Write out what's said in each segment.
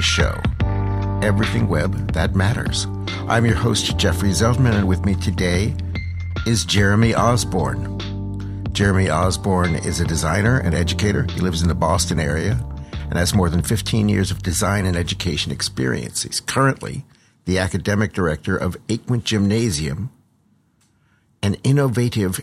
Today's show, Everything Web That Matters. I'm your host, Jeffrey Zeltman, and with me today is Jeremy Osborne. Jeremy Osborne is a designer and educator. He lives in the Boston area and has more than 15 years of design and education experience. He's currently the academic director of Akwint Gymnasium, an innovative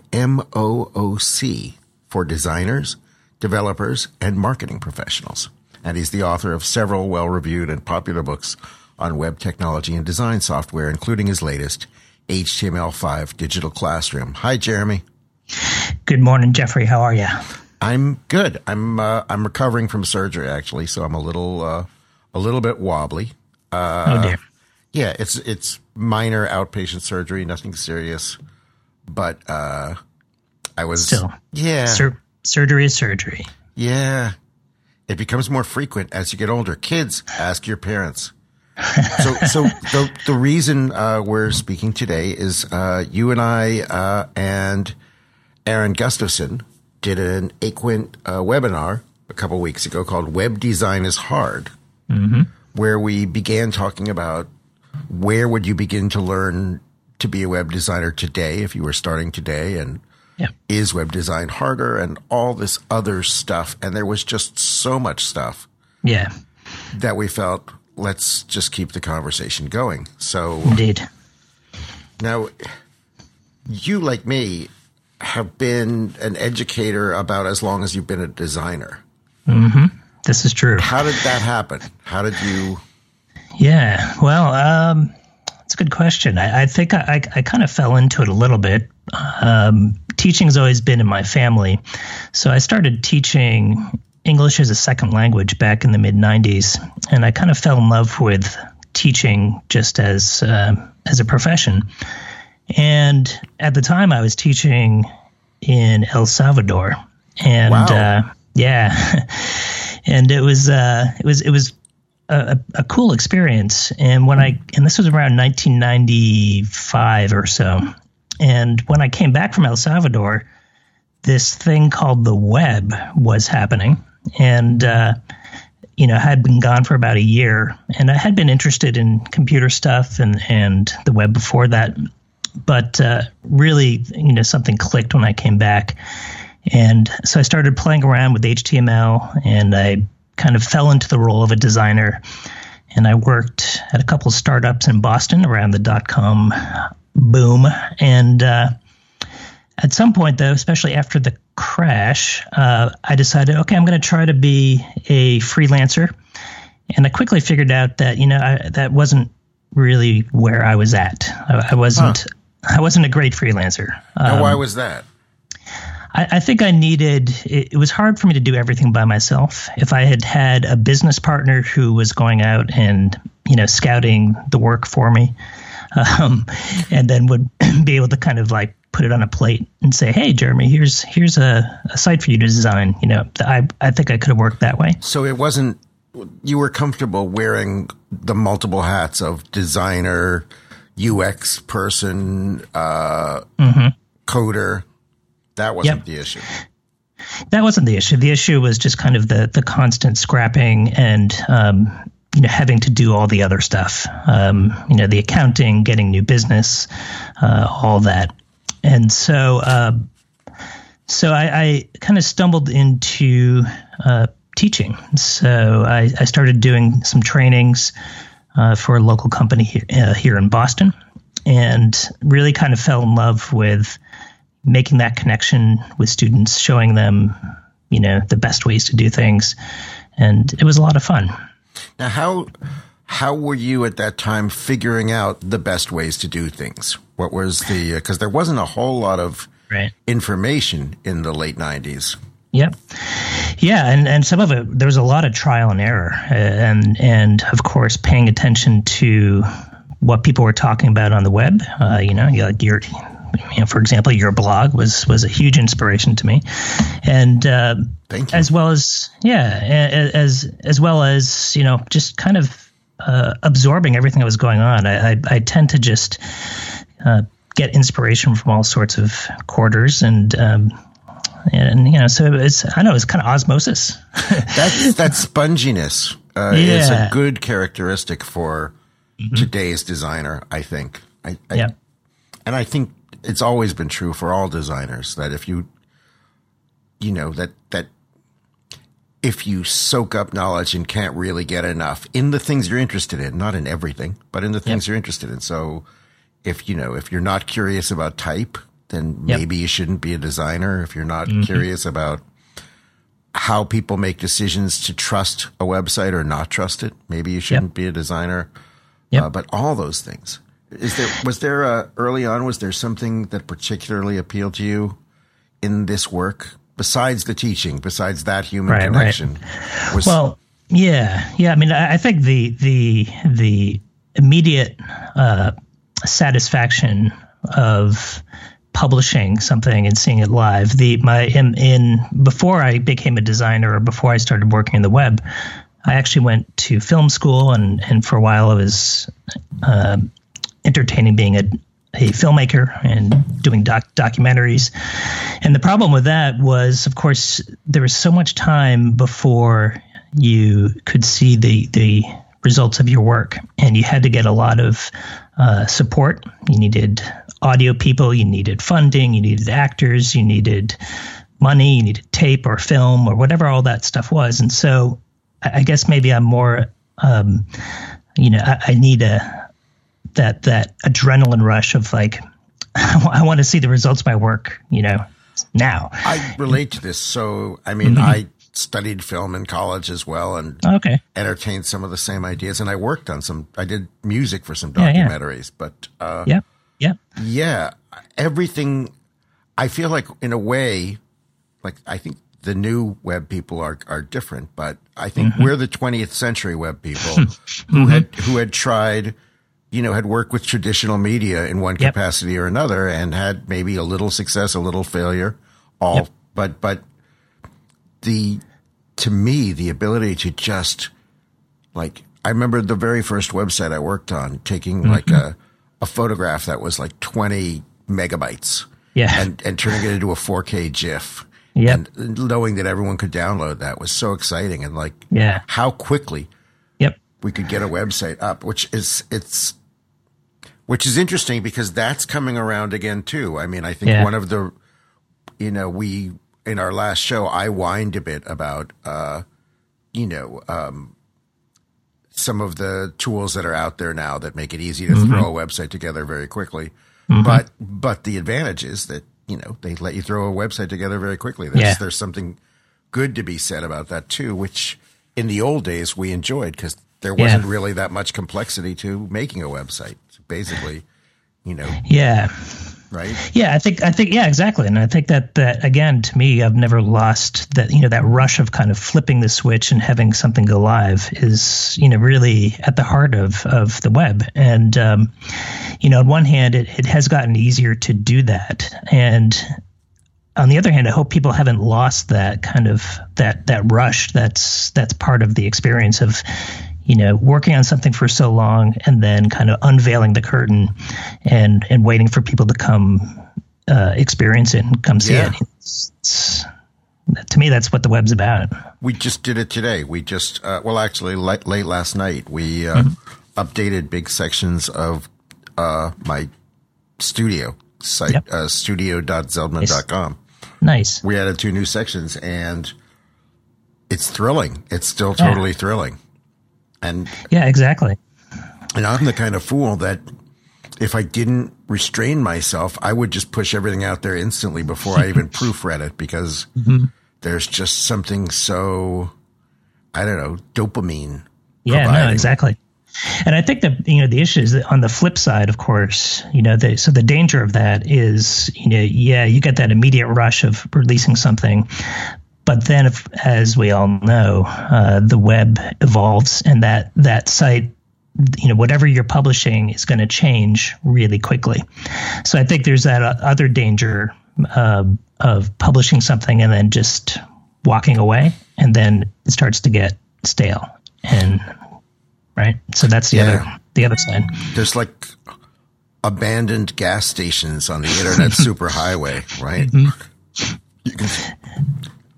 MOOC for designers, developers, and marketing professionals. And he's the author of several well-reviewed and popular books on web technology and design software, including his latest, HTML5 Digital Classroom. Hi, Jeremy. Good morning, Jeffrey. How are you? I'm good. I'm recovering from surgery, actually, so I'm a little bit wobbly. Oh dear. Yeah, it's minor outpatient surgery, nothing serious. But I was still surgery is surgery. Yeah, it becomes more frequent as you get older. Kids, ask your parents. So the reason we're speaking today is you and I and Aaron Gustafson did an Akwint webinar a couple weeks ago called Web Design is Hard, where we began talking about where would you begin to learn to be a web designer today if you were starting today, and is web design harder, and all this other stuff. And there was just so much stuff that we felt, let's just keep the conversation going. So indeed. Now, you, like me, have been an educator about as long as you've been a designer. This is true. How did that happen? How did you... Yeah, well, it's a good question. I think I kind of fell into it a little bit. Teaching's always been in my family. So I started teaching English as a second language back in the mid-90s, and I kind of fell in love with teaching just as a profession. And at the time, I was teaching in El Salvador, and wow. And it was a cool experience. And this was around 1995 or so. And when I came back from El Salvador, this thing called the web was happening, and had been gone for about a year. And I had been interested in computer stuff and the web before that, but really, something clicked when I came back. And so I started playing around with HTML, and I kind of fell into the role of a designer. And I worked at a couple of startups in Boston around the .com boom. And at some point, though, especially after the crash, I decided, okay, I'm going to try to be a freelancer. And I quickly figured out that, that wasn't really where I was at. I wasn't a great freelancer. Now, why was that? I think I needed – it was hard for me to do everything by myself. If I had a business partner who was going out and, scouting the work for me, and then would be able to kind of like put it on a plate and say, hey, Jeremy, here's a site for you to design. I think I could have worked that way. So it wasn't – you were comfortable wearing the multiple hats of designer, UX person, coder. That wasn't the issue. That wasn't the issue. The issue was just kind of the constant scrapping and, having to do all the other stuff, the accounting, getting new business, all that. And so I kind of stumbled into teaching. So I started doing some trainings for a local company here in Boston, and really kind of fell in love with making that connection with students, showing them, the best ways to do things. And it was a lot of fun. Now, how were you at that time figuring out the best ways to do things? What was because there wasn't a whole lot of information in the late 90s. Yep. Yeah. And some of it, there was a lot of trial and error, and of course, paying attention to what people were talking about on the web. For example, your blog was a huge inspiration to me, and thank you. as well as just kind of absorbing everything that was going on. I tend to just get inspiration from all sorts of quarters, and so it's kind of osmosis. that sponginess is a good characteristic for today's designer, I think. And I think it's always been true for all designers that if you know, that if you soak up knowledge and can't really get enough in the things you're interested in, not in everything, but in the things you're interested in. So if you're not curious about type, then maybe you shouldn't be a designer. If you're not curious about how people make decisions to trust a website or not trust it, maybe you shouldn't be a designer. But all those things. Was there early on, was there something that particularly appealed to you in this work besides the teaching, besides that human connection? I mean, I think the immediate satisfaction of publishing something and seeing it live. Before I became a designer or before I started working in the web, I actually went to film school, and for a while I was entertaining being a filmmaker and doing documentaries. And the problem with that was, of course, there was so much time before you could see the results of your work, and you had to get a lot of support. You needed audio people, you needed funding, you needed actors, you needed money, you needed tape or film or whatever all that stuff was. And so I guess maybe I'm more, I need that adrenaline rush of like, I want to see the results of my work, now. I relate to this. So, I mean, I studied film in college as well and entertained some of the same ideas. And I worked on I did music for some documentaries, but, everything, I feel like in a way, like I think the new web people are different, but I think we're the 20th century web people who had tried, had worked with traditional media in one capacity or another and had maybe a little success, a little failure, but to me, the ability to just like, I remember the very first website I worked on taking like a photograph that was like 20 megabytes and turning it into a 4K GIF. And knowing that everyone could download that was so exciting. And like how quickly we could get a website up, which is interesting because that's coming around again too. I mean, I think one of the, in our last show, I whined a bit about, some of the tools that are out there now that make it easy to throw a website together very quickly. But the advantage is that, they let you throw a website together very quickly. There's something good to be said about that too, which in the old days we enjoyed because there wasn't really that much complexity to making a website. So basically, right? Yeah, I think, exactly. And I think that again, to me, I've never lost that, that rush of kind of flipping the switch and having something go live is, really at the heart of the web. And, on one hand, it has gotten easier to do that. And on the other hand, I hope people haven't lost that kind of that rush. That's part of the experience of, working on something for so long and then kind of unveiling the curtain and waiting for people to come experience it and come see it. To me, that's what the web's about. We just did it today. We just, actually late last night, we updated big sections of my studio site, studio.zeldman.com. Nice. We added 2 new sections and it's thrilling. It's still totally thrilling. And exactly. And I'm the kind of fool that if I didn't restrain myself, I would just push everything out there instantly before I even proofread it because there's just something so, I don't know, dopamine. Yeah, no, exactly. And I think that, the issue is that on the flip side, of course, so the danger of that is, you get that immediate rush of releasing something. But then, as we all know, the web evolves and that site, whatever you're publishing is going to change really quickly. So I think there's that other danger of publishing something and then just walking away, and then it starts to get stale. And right, so that's the other side. There's like abandoned gas stations on the internet superhighway, right? You can.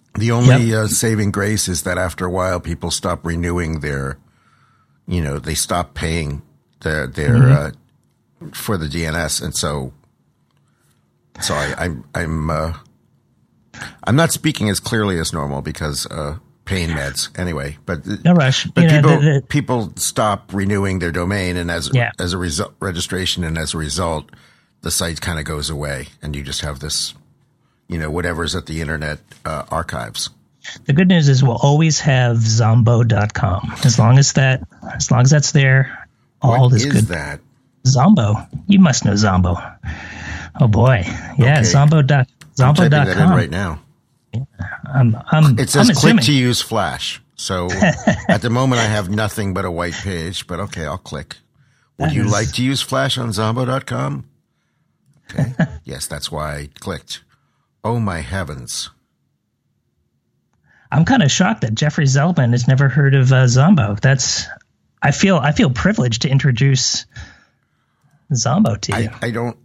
The only saving grace is that after a while, people stop renewing their, they stop paying their for the DNS, and so sorry, I'm not speaking as clearly as normal because pain meds anyway. But no rush. But people stop renewing their domain, and as a result, registration, and as a result, the site kind of goes away, and you just have this, whatever's at the Internet Archives. The good news is we'll always have Zombo.com. As long as that's there, all is good. What is that? Zombo. You must know Zombo. Oh boy. Yeah, okay. Zombo.com. I'm typing that in right now. Yeah. It says click to use Flash. So at the moment I have nothing but a white page, but okay, I'll click. Would you like to use Flash on Zombo.com? Okay. Yes, that's why I clicked. Oh my heavens. I'm kind of shocked that Jeffrey Zeldman has never heard of Zombo. I feel privileged to introduce Zombo to you. I don't.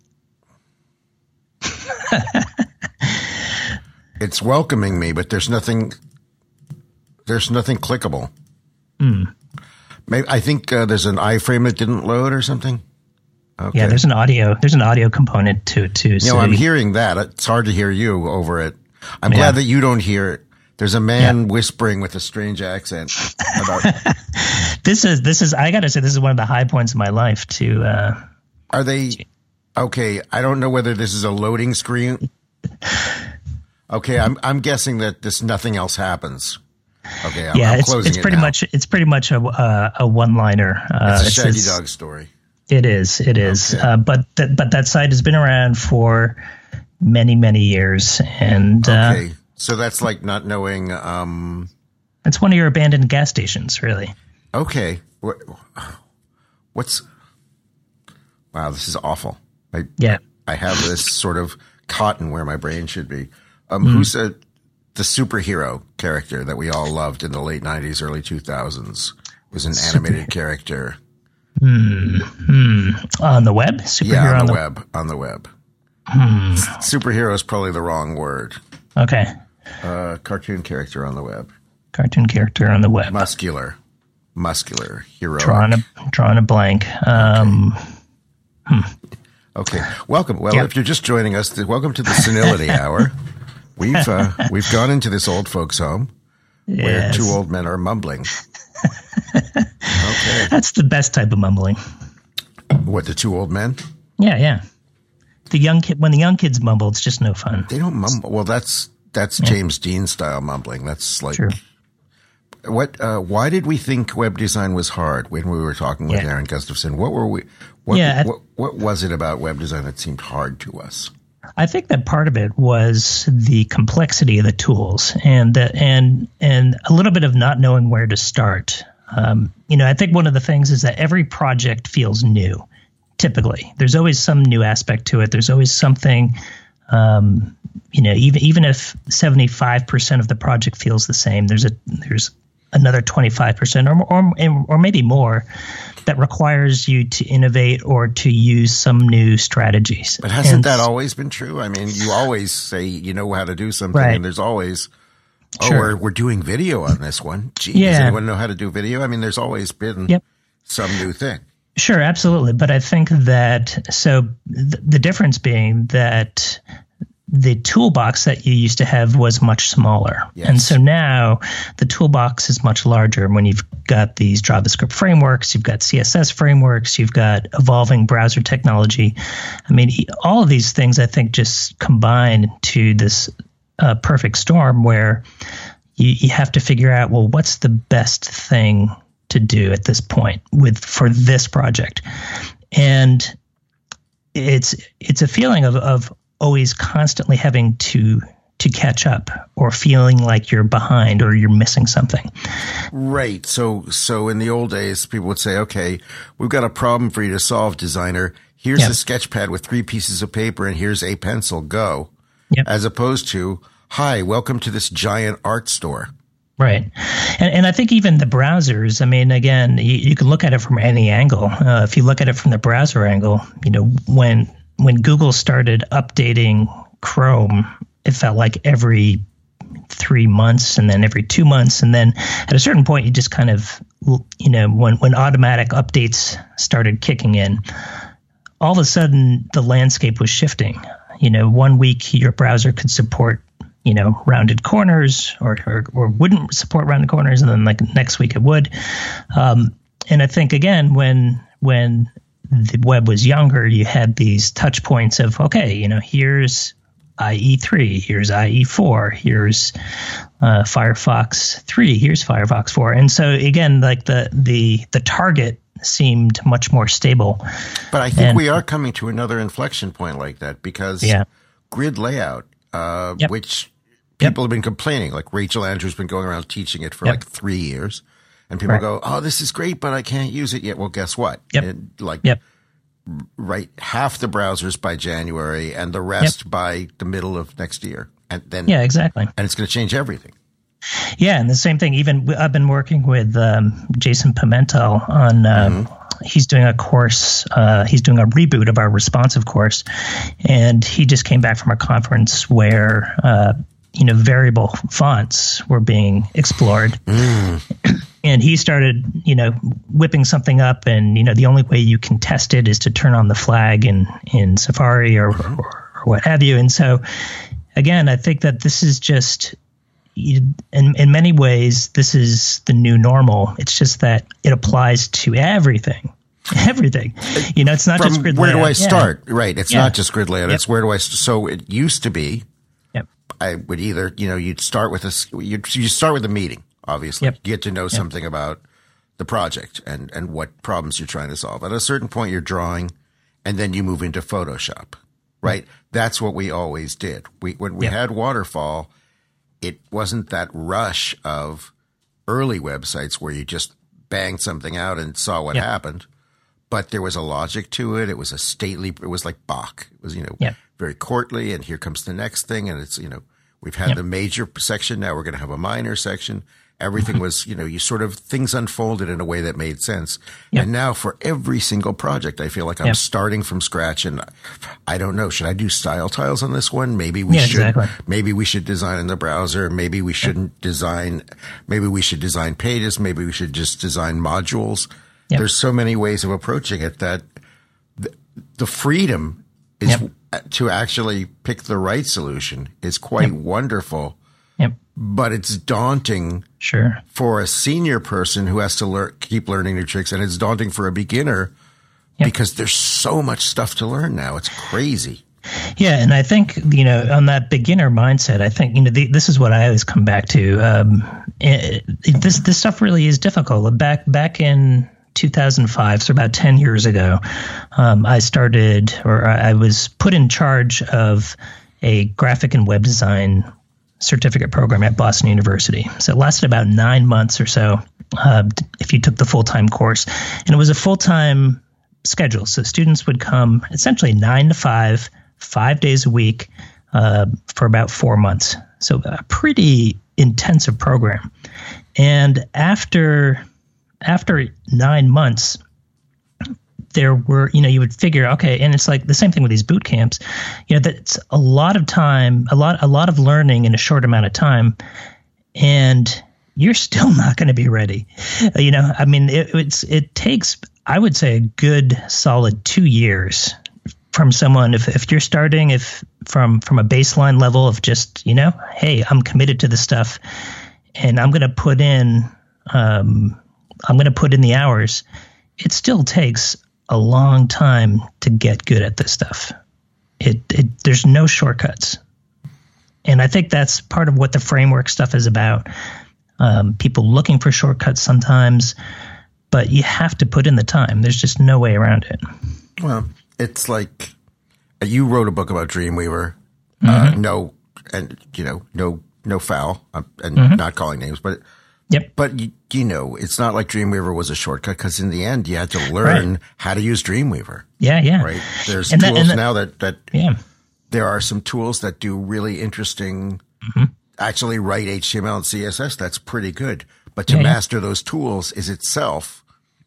It's welcoming me, but there's nothing clickable. Maybe I think there's an iframe that didn't load or something. Okay. Yeah, there's an audio component to it too. So I'm hearing that. It's hard to hear you over it. I'm glad that you don't hear it. There's a man whispering with a strange accent about This is I gotta say, this is one of the high points of my life Are they okay, I don't know whether this is a loading screen. Okay, I'm guessing that nothing else happens. Okay, I'm closing it's pretty now. It's pretty much a one-liner. It's a Shaggy Dog story. It is. Okay. But that site has been around for many, many years, and okay. So that's like not knowing. It's one of your abandoned gas stations, really. Okay. What's? Wow, this is awful. I have this sort of cotton where my brain should be. Who's the superhero character that we all loved in the late 90s, early 2000s? Was an animated character. On the web? Superhero on the web. Superhero is probably the wrong word. Okay. Cartoon character on the web. Muscular, heroic. Drawing a blank. Okay. Welcome. Well, if you're just joining us, welcome to the Senility Hour. We've gone into this old folks' home where two old men are mumbling. Okay. That's the best type of mumbling. What, the two old men? Yeah. When the young kids mumble, it's just no fun. They don't mumble. Well, that's James Dean style mumbling. That's like true. Why did we think web design was hard when we were talking with Aaron Gustafson? What was it about web design that seemed hard to us? I think that part of it was the complexity of the tools and a little bit of not knowing where to start. I think one of the things is that every project feels new. Typically, there's always some new aspect to it. There's always something. Even if 75% of the project feels the same, there's another 25% or maybe more that requires you to innovate or to use some new strategies. But hasn't that always been true? I mean, you always say you know how to do something, right. And there's always, we're doing video on this one. Gee, does anyone know how to do video? I mean, there's always been some new thing. Sure, absolutely. But I think that the difference being that the toolbox that you used to have was much smaller. Yes. And so now the toolbox is much larger when you've got these JavaScript frameworks, you've got CSS frameworks, you've got evolving browser technology. I mean, all of these things, I think, just combine to this perfect storm where you have to figure out, well, what's the best thing to do at this point for this project? And it's a feeling of always constantly having to catch up or feeling like you're behind or you're missing something. Right. So in the old days, people would say, okay, we've got a problem for you to solve, designer. Here's a sketch pad with 3 pieces of paper and here's a pencil, go. Yep. As opposed to, hi, welcome to this giant art store. Right. And I think even the browsers, I mean, again, you can look at it from any angle. If you look at it from the browser angle, when Google started updating Chrome, it felt like every 3 months and then every 2 months. And then at a certain point, you just kind of, when automatic updates started kicking in, all of a sudden the landscape was shifting. 1 week your browser could support, rounded corners or wouldn't support rounded corners. And then like next week it would. And I think, again, when the web was younger, you had these touch points of, okay, here's IE3, here's IE4, here's Firefox 3, here's Firefox 4. And so, again, like the target seemed much more stable. But I think we are coming to another inflection point like that because grid layout, which people have been complaining, like Rachel Andrews been going around teaching it for like 3 years. And people go, oh, this is great, but I can't use it yet. Well, guess what? Write half the browsers by January and the rest by the middle of next year. And then exactly. And it's going to change everything. Yeah, and the same thing. Even I've been working with Jason Pimentel on he's doing a course. He's doing a reboot of our responsive course, and he just came back from a conference where variable fonts were being explored. And he started, whipping something up, and the only way you can test it is to turn on the flag in Safari or what have you. And so, again, I think that this is just, in many ways, this is the new normal. It's just that it applies to everything. Everything. It's not just grid layout. Where do I start? Right. It's not just grid layout. It's where do I so it used to be. I would either, you'd start with you start with a meeting. Obviously, get to know something about the project and what problems you're trying to solve. At a certain point, you're drawing, and then you move into Photoshop, right? That's what we always did. When we had Waterfall, it wasn't that rush of early websites where you just banged something out and saw what happened, but there was a logic to it. It was it was like Bach. It was, very courtly, and here comes the next thing, and it's, we've had the major section, now we're going to have a minor section. Everything was, you sort of, things unfolded in a way that made sense. And now for every single project, I feel like I'm starting from scratch, and I don't know, should I do style tiles on this one? Maybe we should. Exactly. Maybe we should design in the browser. Maybe we shouldn't design. Maybe we should design pages. Maybe we should just design modules. There's so many ways of approaching it that the freedom is to actually pick the right solution is quite wonderful. But it's daunting for a senior person who has to keep learning new tricks, and it's daunting for a beginner because there's so much stuff to learn now. It's crazy. Yeah, and I think, on that beginner mindset, I think, this is what I always come back to. This stuff really is difficult. Back in 2005, so about 10 years ago, I was put in charge of a graphic and web design certificate program at Boston University. So it lasted about 9 months or so if you took the full-time course. And it was a full-time schedule. So students would come essentially 9 to 5, 5 days a week for about 4 months. So a pretty intensive program. And after 9 months, there were, you would figure, okay, and it's like the same thing with these boot camps, that's a lot of time, a lot of learning in a short amount of time, and you're still not going to be ready. It takes, I would say, a good solid 2 years from someone, if you're starting from a baseline level of just, hey, I'm committed to this stuff, and I'm going to put in the hours. It still takes a long time to get good at this stuff. There's no shortcuts. And I think that's part of what the framework stuff is about. People looking for shortcuts sometimes, but you have to put in the time. There's just no way around it. Well, it's like you wrote a book about Dreamweaver. No foul, and not calling names, but but it's not like Dreamweaver was a shortcut, because in the end you had to learn how to use Dreamweaver. Right. There's tools now that there are some tools that do really interesting, actually write HTML and CSS. That's pretty good. But to master those tools is itself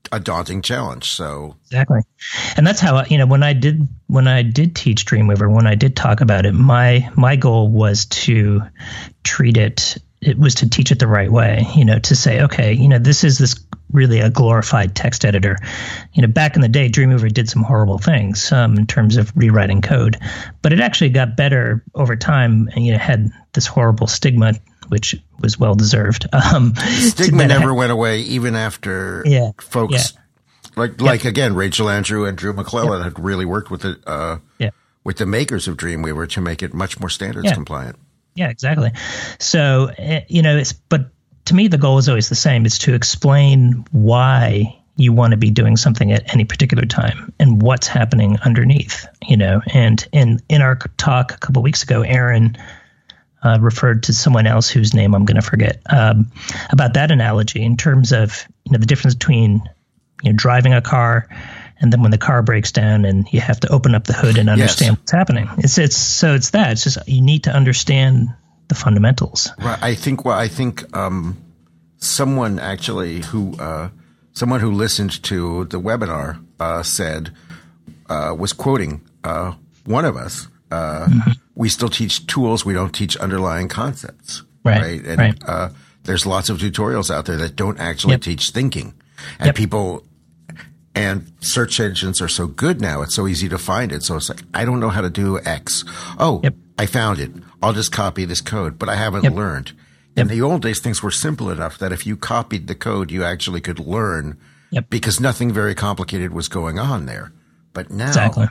a daunting challenge. So exactly, and that's how when I did teach Dreamweaver, when I did talk about it, my goal was to treat it. It was to teach it the right way. To say, okay, this is really a glorified text editor. Back in the day, Dreamweaver did some horrible things in terms of rewriting code, but it actually got better over time, and had this horrible stigma, which was well deserved. Stigma never went away, even after folks like again, Rachel Andrew and Drew McClellan had really worked with with the makers of Dreamweaver to make it much more standards compliant. Yeah, exactly. So but to me, the goal is always the same. It's to explain why you want to be doing something at any particular time and what's happening underneath. And in our talk a couple of weeks ago, Aaron referred to someone else whose name I'm going to forget, about that analogy in terms of the difference between driving a car and then when the car breaks down and you have to open up the hood and understand what's happening. It's just you need to understand the fundamentals. Right. I think someone actually who listened to the webinar said was quoting one of us. We still teach tools. We don't teach underlying concepts. Right. And there's lots of tutorials out there that don't actually teach thinking. And people and search engines are so good now. It's so easy to find it. So it's like, I don't know how to do X. Oh, I found it. I'll just copy this code, but I haven't learned. In the old days, things were simple enough that if you copied the code, you actually could learn because nothing very complicated was going on there. But now,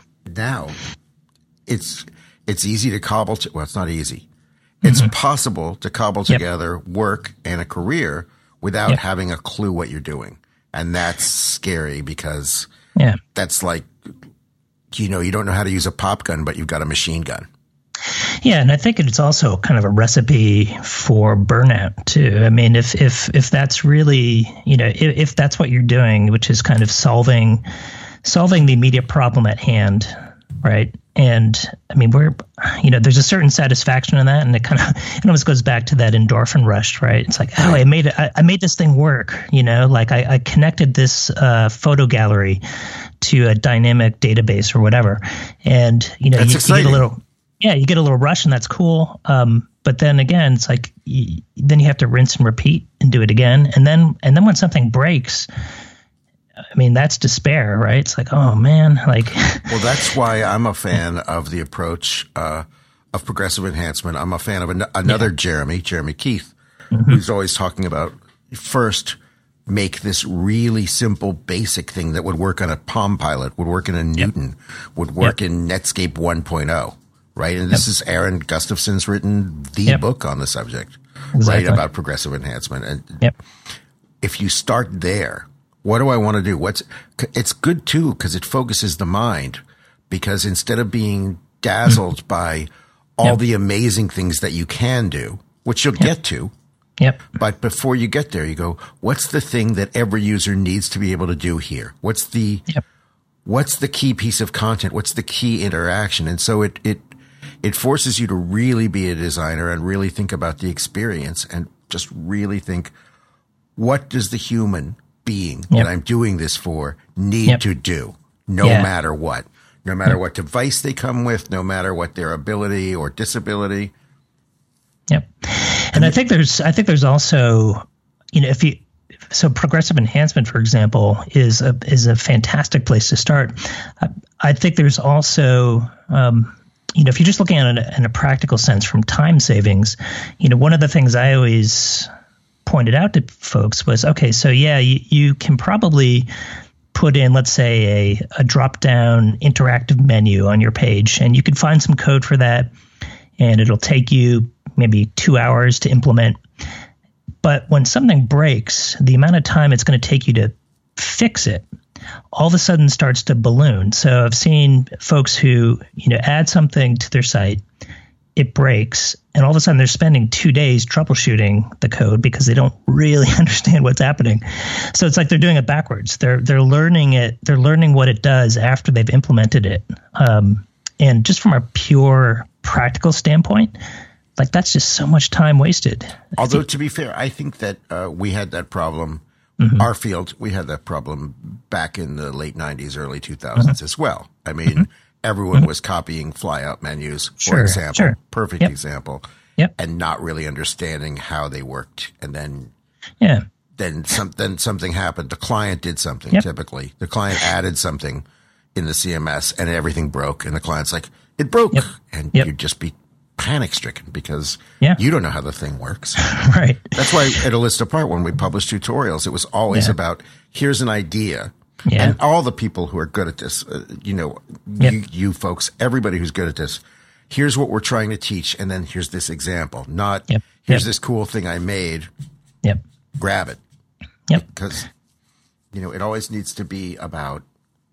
it's easy to cobble. Well, it's not easy. It's possible to cobble together work and a career without having a clue what you're doing. And that's scary because that's like, you don't know how to use a pop gun, but you've got a machine gun. Yeah, and I think it's also kind of a recipe for burnout too. I mean, if that's really, if that's what you're doing, which is kind of solving the immediate problem at hand, right? And I mean, there's a certain satisfaction in that, and it almost goes back to that endorphin rush, right? It's like, oh, I made this thing work, like I connected this photo gallery to a dynamic database or whatever, and you get a little. Yeah, you get a little rush, and that's cool. But then again, it's like then you have to rinse and repeat and do it again. And then when something breaks, I mean, that's despair, right? It's like, oh man, Well, that's why I'm a fan of the approach of progressive enhancement. I'm a fan of another Jeremy Keith, who's always talking about first make this really simple, basic thing that would work on a Palm Pilot, would work in a Newton, would work in Netscape 1.0. Right. And this is Aaron Gustafson's written the book on the subject, right, about progressive enhancement. And if you start there, what do I want to do? It's good, too, because it focuses the mind, because instead of being dazzled by all the amazing things that you can do, which you'll get to. But before you get there, you go, what's the thing that every user needs to be able to do here? What's the key piece of content? What's the key interaction? And so it forces you to really be a designer and really think about the experience and just really think, what does the human being that I'm doing this for need to do, no matter what? No matter what device they come with, no matter what their ability or disability. And I think there's also, so progressive enhancement, for example, is a fantastic place to start. I think there's also, if you're just looking at it in a practical sense from time savings, one of the things I always pointed out to folks was, okay, so you can probably put in, let's say, a drop-down interactive menu on your page, and you can find some code for that, and it'll take you maybe 2 hours to implement. But when something breaks, the amount of time it's going to take you to fix it all of a sudden starts to balloon. So I've seen folks who, add something to their site, it breaks, and all of a sudden they're spending 2 days troubleshooting the code because they don't really understand what's happening. So it's like they're doing it backwards. They're learning it. They're learning what it does after they've implemented it. And just from a pure practical standpoint, that's just so much time wasted. Although, to be fair, I think that we had that problem Our field, we had that problem back in the late 90s, early 2000s as well. I mean, everyone was copying flyout menus, for example. Perfect example. And not really understanding how they worked. And then something happened. The client did something, typically. The client added something in the CMS and everything broke. And the client's like, it broke. And you'd just be panic stricken because you don't know how the thing works. Right. That's why at Alista Part, when we published tutorials, it was always about, here's an idea. And all the people who are good at this, you folks, everybody who's good at this, here's what we're trying to teach. And then here's this example, not here's this cool thing I made. Grab it. Because, it always needs to be about,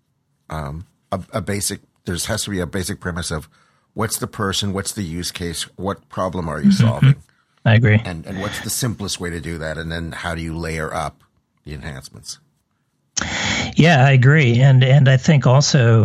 a basic, has to be a basic premise of, what's the person? What's the use case? What problem are you solving? I agree. And what's the simplest way to do that? And then how do you layer up the enhancements? Yeah, I agree. And I think also,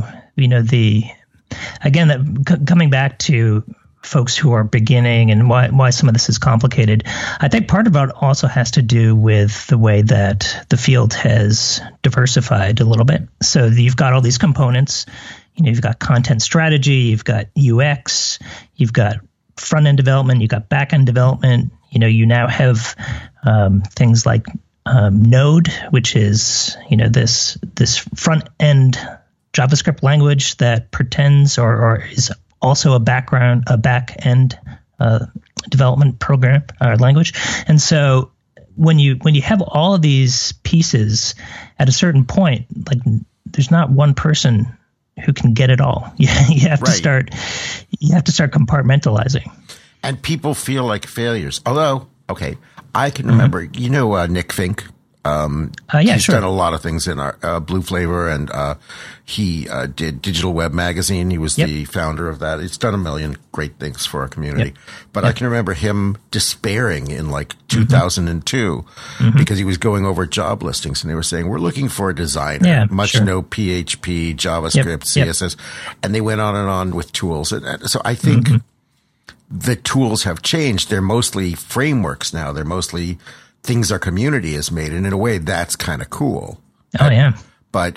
coming back to folks who are beginning and why some of this is complicated, I think part of it also has to do with the way that the field has diversified a little bit. So you've got all these components. You've got content strategy, you've got UX, you've got front-end development, you've got back-end development. You now have things like Node, which is, this front-end JavaScript language that pretends or is also a back-end development program or language. And so when you have all of these pieces at a certain point, like there's not one person who can get it all. You have to start compartmentalizing. And people feel like failures. Although, okay, I can remember, Nick Fink. He's done a lot of things in our Blue Flavor, and he did Digital Web Magazine. He was the founder of that. He's done a million great things for our community. But I can remember him despairing in like 2002 because he was going over job listings, and they were saying, we're looking for a designer, know PHP, JavaScript, CSS. And they went on and on with tools. And so I think the tools have changed. They're mostly frameworks now. They're mostly things our community has made, and in a way, that's kind of cool. But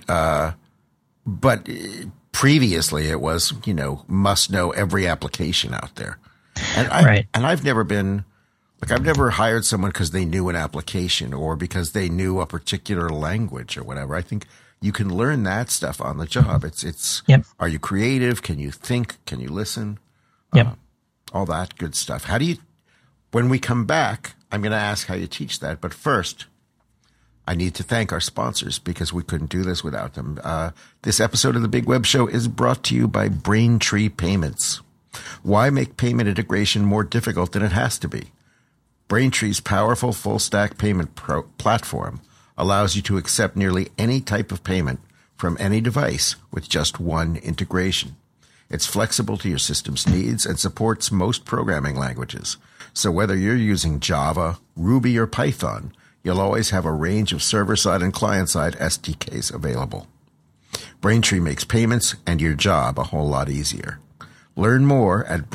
previously, it was must know every application out there, and I've never hired someone because they knew an application or because they knew a particular language or whatever. I think you can learn that stuff on the job. It's are you creative? Can you think? Can you listen? All that good stuff. How do you? When we come back, I'm going to ask how you teach that. But first, I need to thank our sponsors because we couldn't do this without them. This episode of The Big Web Show is brought to you by Braintree Payments. Why make payment integration more difficult than it has to be? Braintree's powerful full-stack payment platform allows you to accept nearly any type of payment from any device with just one integration. It's flexible to your system's needs and supports most programming languages. So whether you're using Java, Ruby, or Python, you'll always have a range of server-side and client-side SDKs available. Braintree makes payments and your job a whole lot easier. Learn more at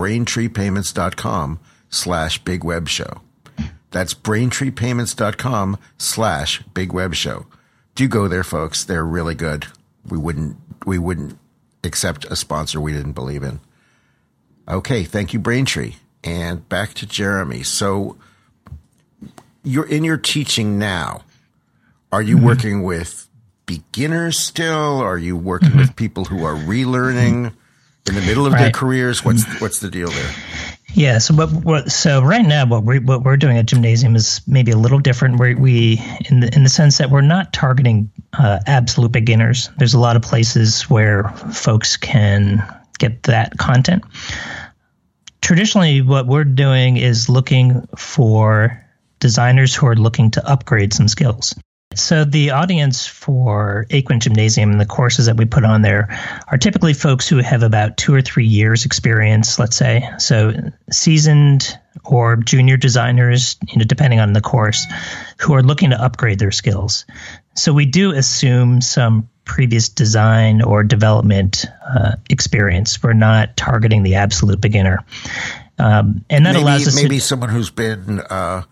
braintreepayments.com/bigwebshow. That's braintreepayments.com/bigwebshow. Do go there, folks. They're really good. We wouldn't accept a sponsor we didn't believe in. Okay, thank you, Braintree. And back to Jeremy. So you're in your teaching now. Are you working with beginners still? Are you working with people who are relearning in the middle of their careers? What's the deal there? Yeah. So right now, what we're doing at Gymnasium is maybe a little different. We in the sense that we're not targeting absolute beginners. There's a lot of places where folks can get that content. Traditionally, what we're doing is looking for designers who are looking to upgrade some skills. So the audience for Aquin Gymnasium and the courses that we put on there are typically folks who have about 2 or 3 years experience, let's say. So seasoned or junior designers, depending on the course, who are looking to upgrade their skills. So we do assume some previous design or development experience. We're not targeting the absolute beginner. And that allows us maybe someone who's been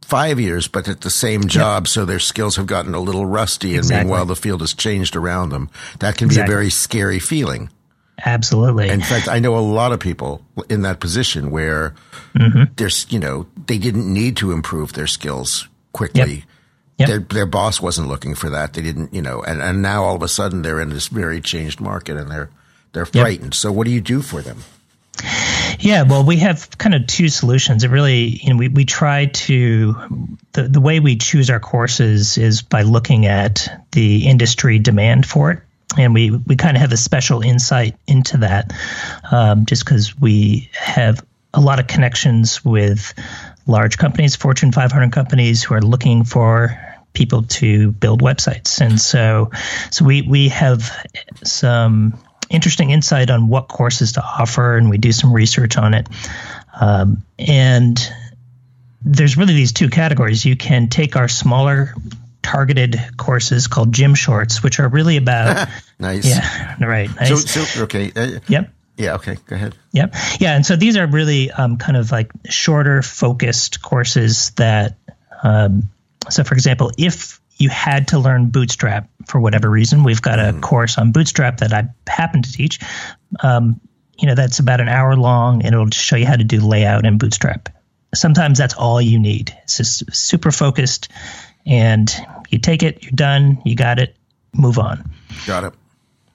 5 years, but at the same job, so their skills have gotten a little rusty, and meanwhile the field has changed around them. That can be a very scary feeling. Absolutely. In fact, I know a lot of people in that position where there's, they didn't need to improve their skills quickly. Their boss wasn't looking for that. They didn't, and now all of a sudden they're in this very changed market and they're frightened. So what do you do for them? Yeah, well, we have kind of two solutions. It really, we try to, the way we choose our courses is by looking at the industry demand for it. And we kind of have a special insight into that just because we have a lot of connections with large companies, Fortune 500 companies who are looking for people to build websites. And so we have some interesting insight on what courses to offer, and we do some research on it. And there's really these two categories. You can take our smaller targeted courses called Gym Shorts, which are really about nice. Yeah, right. Nice. So okay. Yep. Yeah. Okay. Go ahead. Yep. Yeah. And so these are really kind of like shorter, focused courses that. So, for example, if you had to learn Bootstrap for whatever reason, we've got a course on Bootstrap that I happen to teach. That's about an hour long, and it'll just show you how to do layout in Bootstrap. Sometimes that's all you need. It's just super focused. And you take it, you're done, you got it, move on. Got it.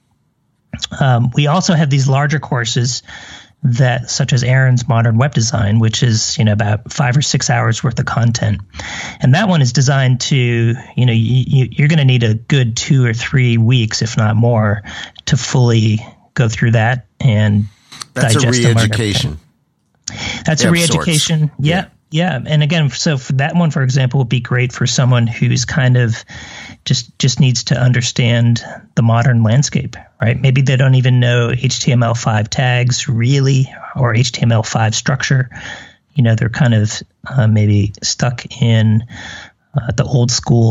We also have these larger courses such as Aaron's Modern Web Design, which is about 5 or 6 hours worth of content. And that one is designed to, you're going to need a good 2 or 3 weeks, if not more, to fully go through that and digest That's a re-education. That's a re-education. Yeah. And again, so for that one, for example, would be great for someone who's kind of just needs to understand the modern landscape, right? Maybe they don't even know HTML5 tags really, or HTML5 structure. They're kind of maybe stuck in the old school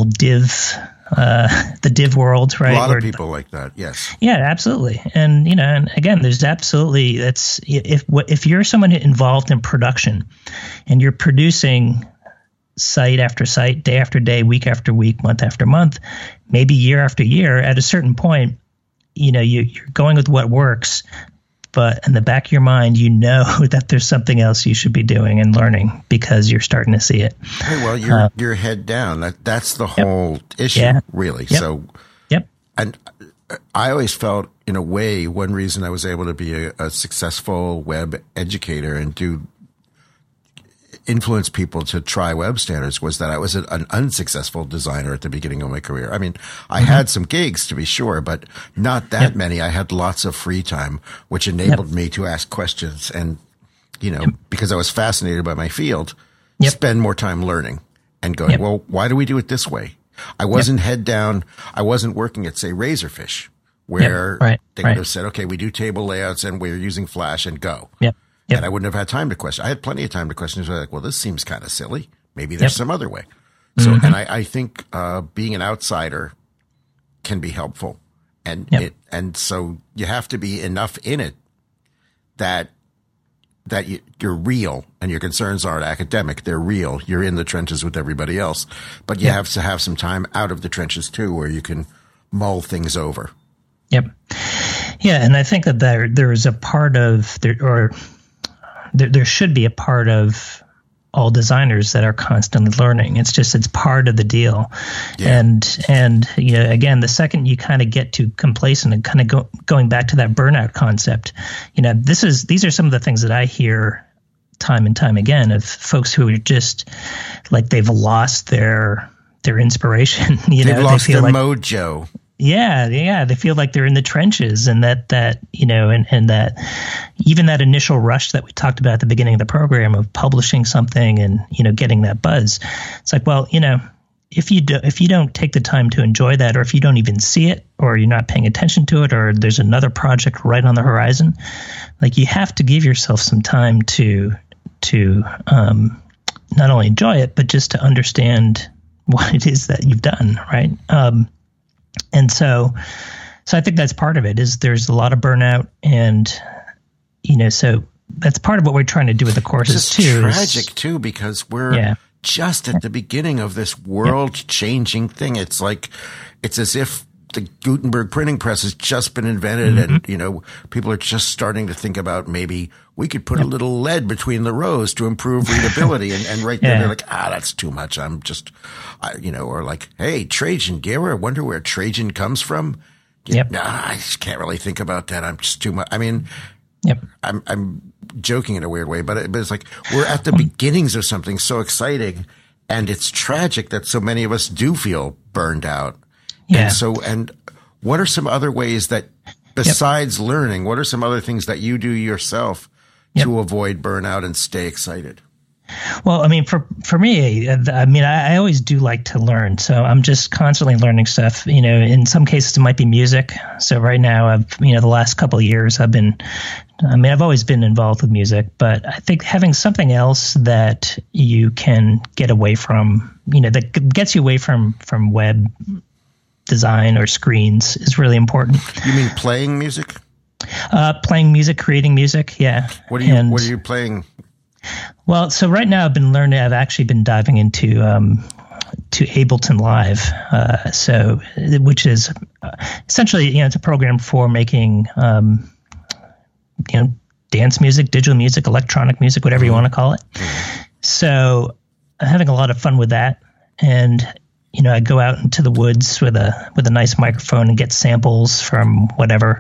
the div world, right? A lot of people like that, yes. Yeah, absolutely. And and again, there's absolutely if you're someone involved in production, and you're producing site after site, day after day, week after week, month after month, maybe year after year, at a certain point, you're going with what works. But in the back of your mind, that there's something else you should be doing and learning because you're starting to see it. Hey, well, you're head down. That's the whole issue, really. Yep. So, yep. And I always felt, in a way, one reason I was able to be a successful web educator and influence people to try web standards was that I was an unsuccessful designer at the beginning of my career. I mean, I had some gigs to be sure, but not that many. I had lots of free time, which enabled me to ask questions and, because I was fascinated by my field, spend more time learning and going, well, why do we do it this way? I wasn't head down. I wasn't working at, say, Razorfish, where they would have said, okay, we do table layouts and we're using Flash and go. And I wouldn't have had time to question. I had plenty of time to question. So like, well, this seems kind of silly. Maybe there's some other way. So, and I think being an outsider can be helpful, and so you have to be enough in it that you're real and your concerns aren't academic. They're real. You're in the trenches with everybody else, but you have to have some time out of the trenches too, where you can mull things over. Yep. Yeah, and I think that there is a part of there should be a part of all designers that are constantly learning. It's part of the deal. Yeah. And again, the second you kind of get too complacent and kind of going back to that burnout concept, these are some of the things that I hear time and time again of folks who are just like they've lost their inspiration. They've lost their mojo. Yeah, they feel like they're in the trenches, and that and that even that initial rush that we talked about at the beginning of the program of publishing something and getting that buzz. It's like, well, if you don't take the time to enjoy that, or if you don't even see it, or you're not paying attention to it, or there's another project right on the horizon, like you have to give yourself some time to not only enjoy it, but just to understand what it is that you've done, right? And so I think that's part of it. Is there's a lot of burnout, and so that's part of what we're trying to do with the courses too. It's tragic too, because we're just at the beginning of this world-changing thing. It's like, it's as if the Gutenberg printing press has just been invented, and, you know, people are just starting to think about maybe we could put a little lead between the rows to improve readability. And right there, they're like, that's too much. You know, or like, hey, Trajan, do you ever wonder where Trajan comes from? Nah, I just can't really think about that. I'm just too much. I mean, I'm joking in a weird way, but it's like we're at the beginnings of something so exciting, and it's tragic that so many of us do feel burned out. Yeah. And what are some other ways that, besides learning, what are some other things that you do yourself to avoid burnout and stay excited? Well, I mean, for me, I mean, I always do like to learn. So I'm just constantly learning stuff. You know, in some cases it might be music. So right now, the last couple of years I've always been involved with music, but I think having something else that you can get away from, you know, that gets you away from web design or screens is really important. You mean playing music? Playing music, creating music. Yeah. What are you playing? Well, so right now I've actually been diving into to Ableton Live. Which is essentially, you know, it's a program for making, you know, dance music, digital music, electronic music, whatever you want to call it. So I'm having a lot of fun with that. And, you know, I go out into the woods with a nice microphone and get samples from whatever,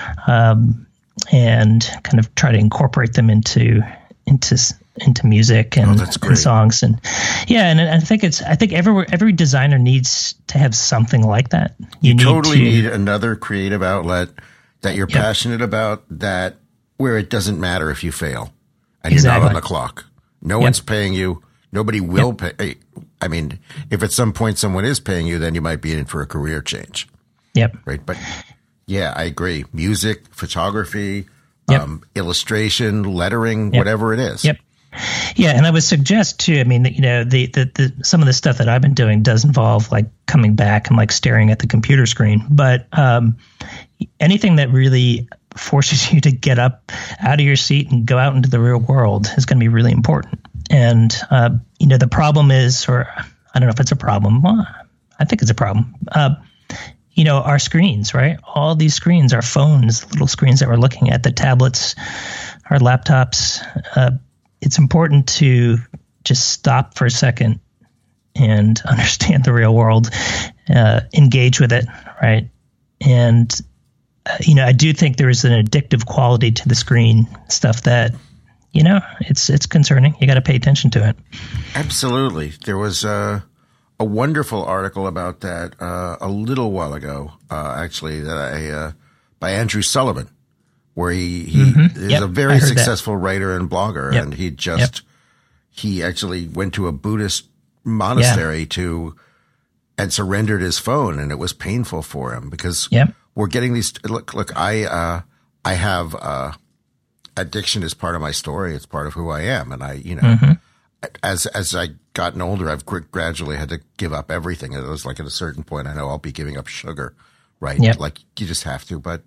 and kind of try to incorporate them into music and songs. And I think every designer needs to have something like that. You totally need another creative outlet that you're passionate about, that where it doesn't matter if you fail and you're not on the clock. No one's paying you. Nobody will pay. I mean, if at some point someone is paying you, then you might be in for a career change. Yep. Right. But yeah, I agree. Music, photography, illustration, lettering, whatever it is. Yep. Yeah. And I would suggest too, I mean, that, you know, the some of the stuff that I've been doing does involve like coming back and like staring at the computer screen, but, anything that really forces you to get up out of your seat and go out into the real world is going to be really important. And, you know, the problem is, or I don't know if it's a problem. Well, I think it's a problem. You know, our screens, right? All these screens, our phones, little screens that we're looking at, the tablets, our laptops. It's important to just stop for a second and understand the real world, engage with it, right? And, you know, I do think there is an addictive quality to the screen stuff that, you know, it's concerning. You got to pay attention to it. Absolutely. There was a wonderful article about that a little while ago, actually, that by Andrew Sullivan, where he is a very successful writer and blogger, and he actually went to a Buddhist monastery and surrendered his phone, and it was painful for him because we're getting these. Look, I have addiction is part of my story. It's part of who I am. And I, you know, as I gotten older, I've gradually had to give up everything. It was like at a certain point, I know I'll be giving up sugar, right? Yep. Like you just have to, but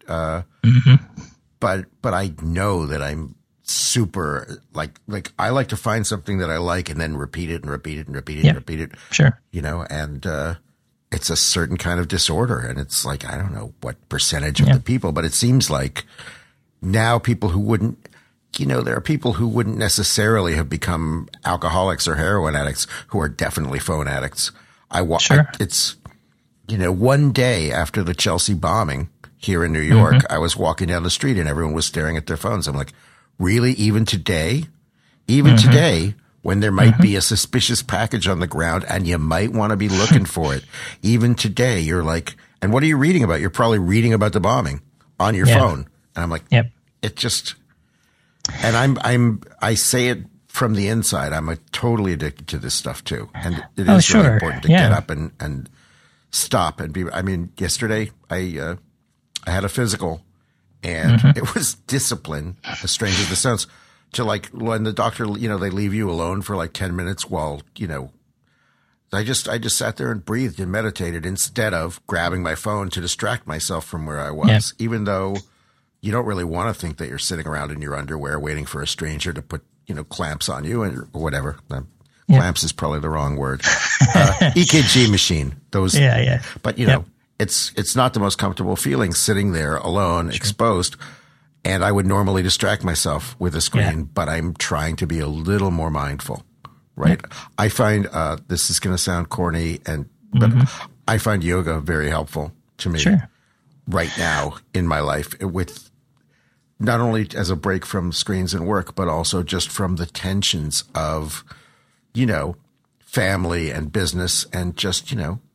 I know that I'm super like I like to find something that I like and then repeat it and repeat it and repeat it and repeat it. Sure. You know, and, it's a certain kind of disorder. And it's like, I don't know what percentage of the people, but it seems like now people who wouldn't, you know, there are people who wouldn't necessarily have become alcoholics or heroin addicts who are definitely phone addicts. It's, you know, one day after the Chelsea bombing here in New York, I was walking down the street and everyone was staring at their phones. I'm like, really? Even today, when there might be a suspicious package on the ground and you might want to be looking for it, even today, you're like, and what are you reading about? You're probably reading about the bombing on your phone. And I'm like, it just, and I say it from the inside. I'm totally addicted to this stuff too. And it is really important to get up and stop and be, I mean, yesterday I had a physical and it was discipline, as strange as this sounds, to like when the doctor, you know, they leave you alone for like 10 minutes while, you know, I just sat there and breathed and meditated instead of grabbing my phone to distract myself from where I was, even though you don't really want to think that you're sitting around in your underwear waiting for a stranger to put, you know, clamps on you or whatever. I'm Clamps is probably the wrong word. EKG machine. Those. Yeah. But you know, it's not the most comfortable feeling sitting there alone, exposed. And I would normally distract myself with a screen, but I'm trying to be a little more mindful, right? I find, this is going to sound corny but I find yoga very helpful to me right now in my life, with not only as a break from screens and work, but also just from the tensions of, you know, family and business and just, you know,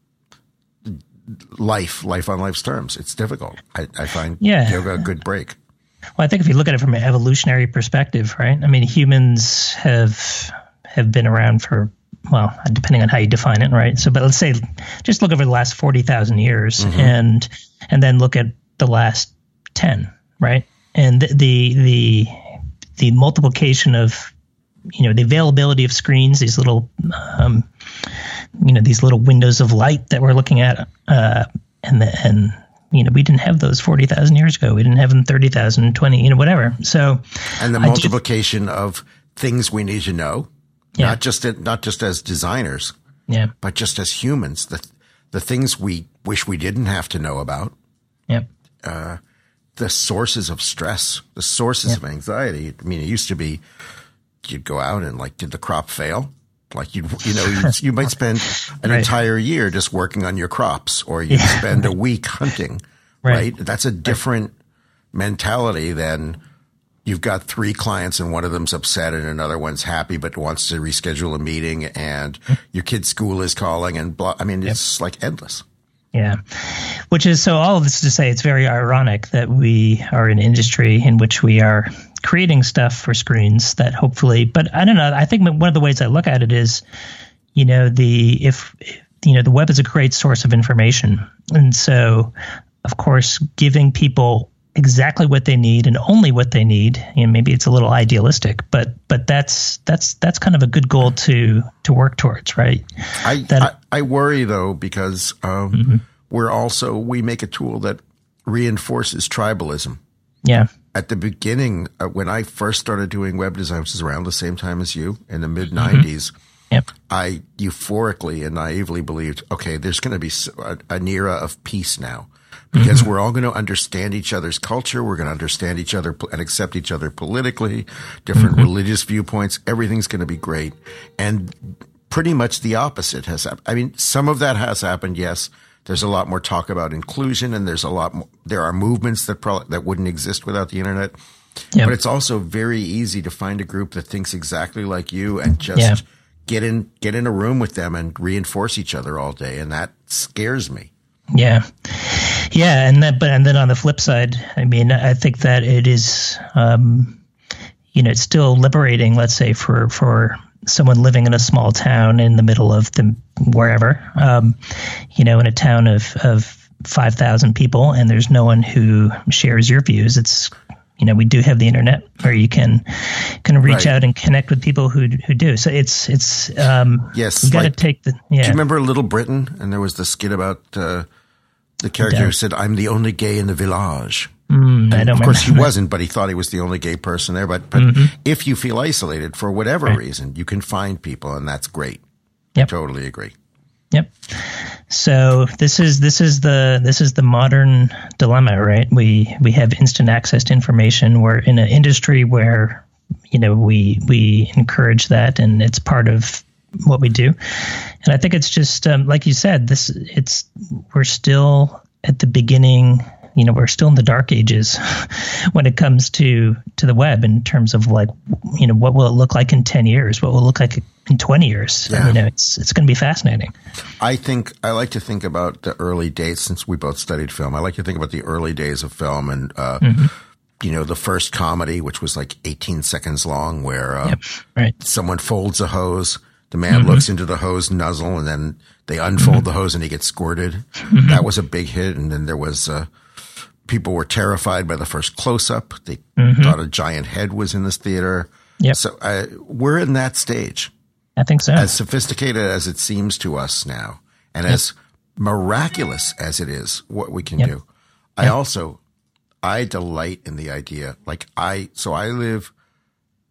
life on life's terms. It's difficult. I find yoga a good break. Well, I think if you look at it from an evolutionary perspective, right? I mean, humans have been around for, well, depending on how you define it, right? So, but let's say, just look over the last 40,000 years, and then look at the last 10, right? And the multiplication of, you know, the availability of screens, these little, you know, these little windows of light that we're looking at, and you know, we didn't have those 40,000 years ago. We didn't have them 30,000, 20, you know, whatever. So, and the multiplication of things we need to know, not just as designers, but just as humans, the things we wish we didn't have to know about, the sources of stress, the sources of anxiety. I mean, it used to be you'd go out and like, did the crop fail? Like you might spend an entire year just working on your crops, or you spend a week hunting, right? That's a different mentality than you've got 3 clients and one of them's upset and another one's happy but wants to reschedule a meeting, and your kid's school is calling and blah. I mean, it's like endless. Yeah. Which is, so all of this to say, it's very ironic that we are an industry in which we are creating stuff for screens that hopefully, but I don't know, I think one of the ways I look at it is, you know, the web is a great source of information. And so, of course, giving people exactly what they need and only what they need, you know, maybe it's a little idealistic, but that's kind of a good goal to work towards, right? I worry though, because we make a tool that reinforces tribalism. Yeah. At the beginning, when I first started doing web design, which is around the same time as you, in the mid 90s, I euphorically and naively believed, okay, there's going to be an era of peace now, because we're all going to understand each other's culture. We're going to understand each other and accept each other politically, different religious viewpoints. Everything's going to be great. And pretty much the opposite has happened. I mean, some of that has happened, yes. There's a lot more talk about inclusion, and there are movements that wouldn't exist without the internet. But it's also very easy to find a group that thinks exactly like you and just get in a room with them and reinforce each other all day, and that scares me. Yeah, and then on the flip side, I mean, I think that it is, you know, it's still liberating. Let's say for someone living in a small town in the middle of wherever, you know, in a town of 5,000 people, and there's no one who shares your views. It's, you know, we do have the internet where you can reach out and connect with people who do. So it's yes, you got to take the. Yeah. Do you remember Little Britain? And there was the skit about the character who said, "I'm the only gay in the village." I don't of course, he wasn't, but he thought he was the only gay person there. But if you feel isolated for whatever reason, you can find people, and that's great. I totally agree. Yep. So this is the modern dilemma, right? We have instant access to information. We're in an industry where, you know, we encourage that, and it's part of what we do. And I think it's just like you said, we're still at the beginning. You know, we're still in the dark ages when it comes to the web, in terms of, like, you know, what will it look like in 10 years? What will it look like in 20 years? Yeah. You know, it's going to be fascinating. I like to think about the early days, since we both studied film. I like to think about the early days of film, and, you know, the first comedy, which was like 18 seconds long, where someone folds a hose. The man looks into the hose nozzle, and then they unfold the hose and he gets squirted. That was a big hit. And then there was people were terrified by the first close-up. They thought a giant head was in this theater. Yep. So we're in that stage. I think so. As sophisticated as it seems to us now, and as miraculous as it is, what we can do. I delight in the idea. Like I live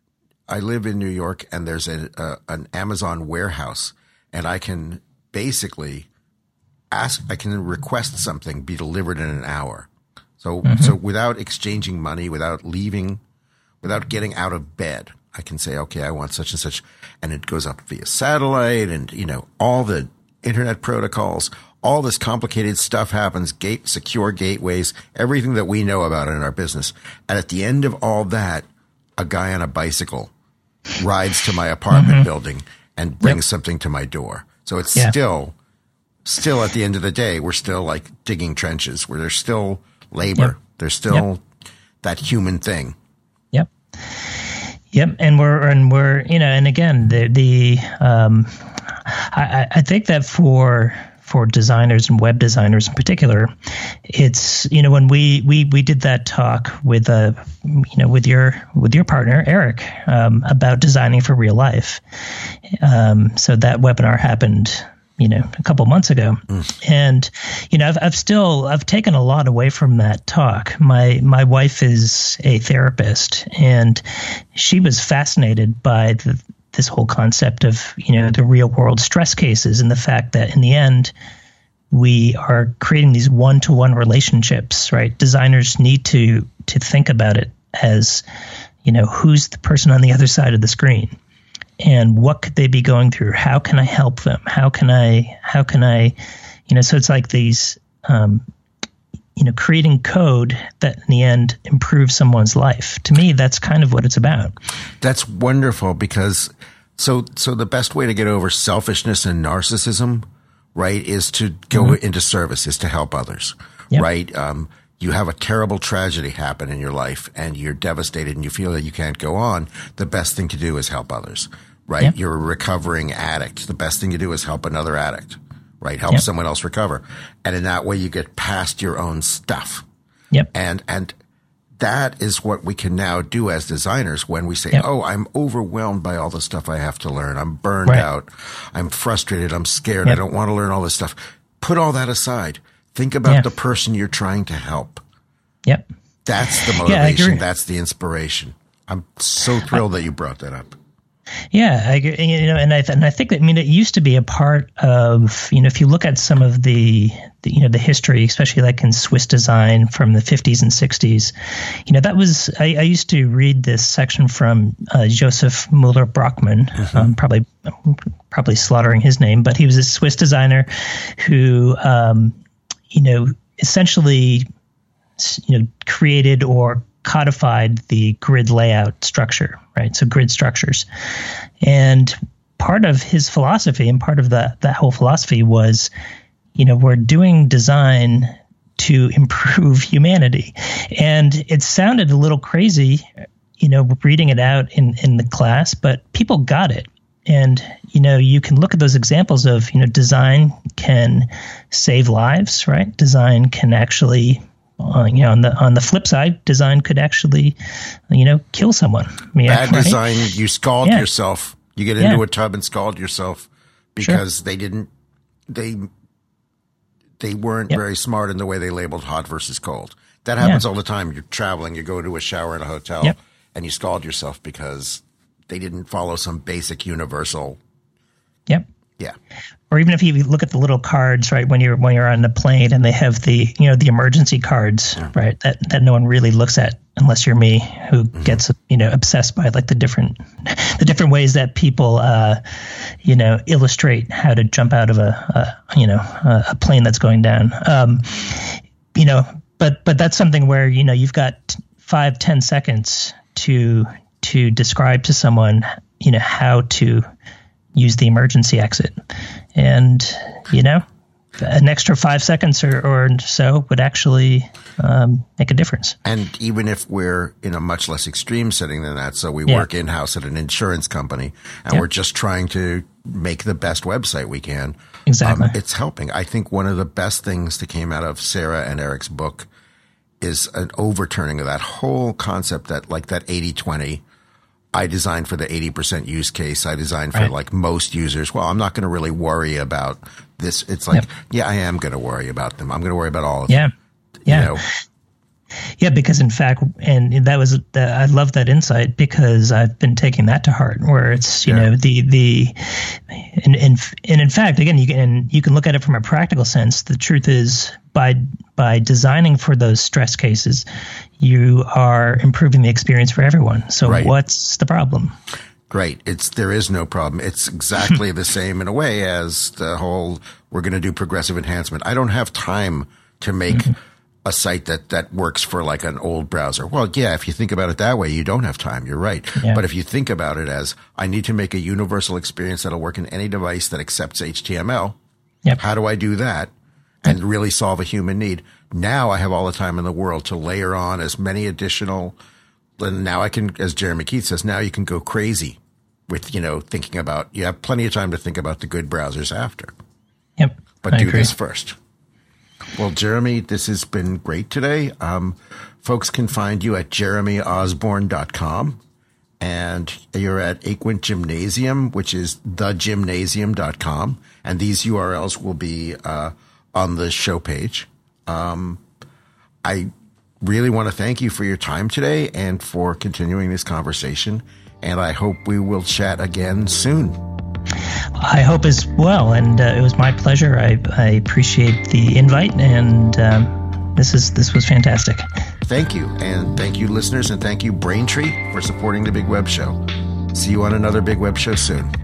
I live in New York, and there's an Amazon warehouse, and I can basically I can request something be delivered in an hour. So without exchanging money, without getting out of bed, I can say, okay, I want such and such, and it goes up via satellite, and all the internet protocols, all this complicated stuff happens, secure gateways, everything that we know about in our business. And at the end of all that, a guy on a bicycle rides to my apartment building and brings something to my door. So it's still at the end of the day, we're still like digging trenches where there's still labor. Yep. There's still that human thing. Yep. And we're, and again, I think that for designers and web designers in particular, it's, when we did that talk with your partner, Eric, about designing for real life. So that webinar happened, a couple months ago. And, I've taken a lot away from that talk. My wife is a therapist, and she was fascinated by this whole concept of, the real world stress cases, and the fact that in the end, we are creating these one-to-one relationships, right? Designers need to think about it as, who's the person on the other side of the screen, and what could they be going through? How can I help them? How can I, so it's like these, creating code that in the end improves someone's life. To me, that's kind of what it's about. That's wonderful, because so the best way to get over selfishness and narcissism, right, is to go into service, is to help others, right? You have a terrible tragedy happen in your life and you're devastated and you feel that you can't go on. The best thing to do is help others, right? Yep. You're a recovering addict. The best thing to do is help another addict, right? Help someone else recover. And in that way, you get past your own stuff. Yep. And that is what we can now do as designers when we say, oh, I'm overwhelmed by all the stuff I have to learn. I'm burned out. I'm frustrated. I'm scared. I don't want to learn all this stuff. Put all that aside. Think about the person you're trying to help. Yep. That's the motivation. That's the inspiration. I'm so thrilled that you brought that up. Yeah, I agree. And I think that, it used to be a part of, if you look at some of the history, especially like in Swiss design from the 50s and 60s, that was, I used to read this section from Joseph Müller-Brockmann, probably slaughtering his name, but he was a Swiss designer who, essentially, created or codified the grid layout structure, right? So grid structures. And part of his philosophy and part of that whole philosophy was, we're doing design to improve humanity. And it sounded a little crazy, reading it out in the class, but people got it. And, you can look at those examples of, design can save lives, right? Design can actually, on the flip side, design could actually, kill someone. Bad design, you scald yourself. You get into a tub and scald yourself because they weren't very smart in the way they labeled hot versus cold. That happens all the time. You're traveling, you go to a shower in a hotel, and you scald yourself because they didn't follow some basic universal. Yep. Yeah. Or even if you look at the little cards, right, when you're on the plane and they have the, the emergency cards, right, that no one really looks at unless you're me, who gets, obsessed by like the different ways that people, illustrate how to jump out of a plane that's going down. But that's something where, you've got 5-10 seconds to describe to someone, how to use the emergency exit. And, an extra 5 seconds or so would actually make a difference. And even if we're in a much less extreme setting than that, so we work in-house at an insurance company and we're just trying to make the best website we can. Exactly. It's helping. I think one of the best things that came out of Sarah and Eric's book is an overturning of that whole concept that like that 80-20. I designed for the 80% use case. I designed for like most users. Well, I'm not going to really worry about this. It's like, I am going to worry about them. I'm going to worry about all of them. Yeah. Yeah, because in fact, and that was I love that insight because I've been taking that to heart. Where it's and in fact, again, you can look at it from a practical sense. The truth is, by designing for those stress cases, you are improving the experience for everyone. So what's the problem? Great. There is no problem. It's exactly the same in a way as the whole we're going to do progressive enhancement. I don't have time to make a site that works for like an old browser. Well, yeah, if you think about it that way, you don't have time. You're right. Yeah. But if you think about it as I need to make a universal experience that'll work in any device that accepts HTML, how do I do that and really solve a human need? Now I have all the time in the world to layer on as many additional, and now I can, as Jeremy Keith says, now you can go crazy with, thinking about, you have plenty of time to think about the good browsers after. Yep. But do this first. Well, Jeremy, this has been great today. Folks can find you at jeremyosborne.com, and you're at Aquint Gymnasium, which is thegymnasium.com. And these URLs will be on the show page. I really want to thank you for your time today and for continuing this conversation. And I hope we will chat again soon. I hope as well, and it was my pleasure. I appreciate the invite, and this was fantastic. Thank you, and thank you, listeners, and thank you, Braintree, for supporting the Big Web Show. See you on another Big Web Show soon.